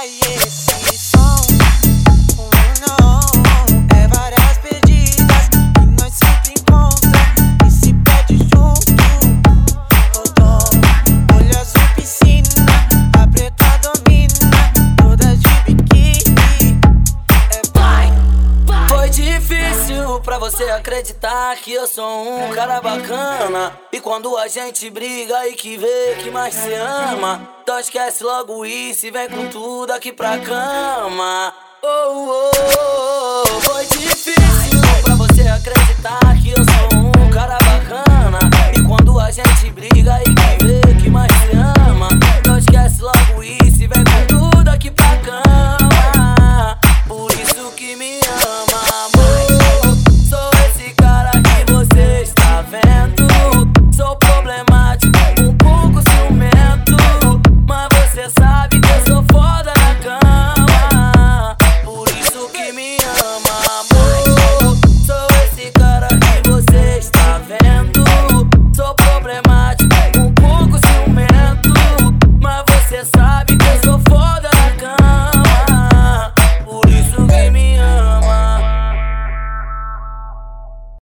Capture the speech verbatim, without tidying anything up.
e esse som. Oh, não, é várias perdidas que nós sempre encontra e se perde junto. Oh, olho azul piscina, a preta domina, todas de biquíni. É vai, vai. Foi difícil pra você acreditar que eu sou um cara bacana. E quando a gente briga e que vê que mais se ama, então esquece logo isso e vem com tudo aqui pra cama. Oh, oh, oh. Foi difícil pra você acreditar que eu sou um cara bacana. E quando a gente briga e